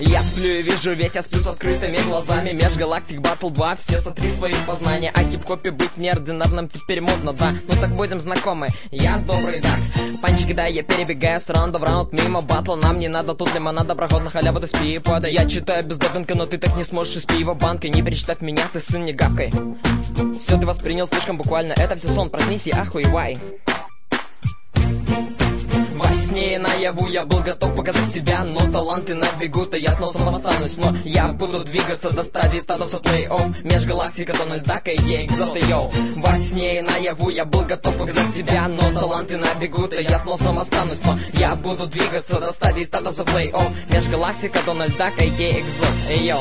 Я сплю и вижу, ведь я сплю с открытыми глазами. Межгалактик Battle 2, все сотри свои познания. О хип-хопе быть неординарным теперь модно, да. Ну так будем знакомы, я добрый, да. Панчики, да, я перебегаю с раунда в раунд. Мимо батла нам не надо, тут лимонада, проход на халяву, ты спи и подай. Я читаю без допинга, но ты так не сможешь из пива банка. Не перечитав меня, ты сын не гавкой. Все ты воспринял слишком буквально, это все сон, проснись и охуевай. Во сне и наяву я был готов показать себя, но таланты набегут, и я с носом останусь. Но я буду двигаться до стадии статуса плей-офф. Межгалактика, Дональд Дак и экзот, йоу. Во сне и наяву я был готов показать себя, но таланты набегут, и я с носом останусь. Но я буду двигаться до стадии статуса плей-офф. Межгалактика, Дональд Дак и экзот, йоу.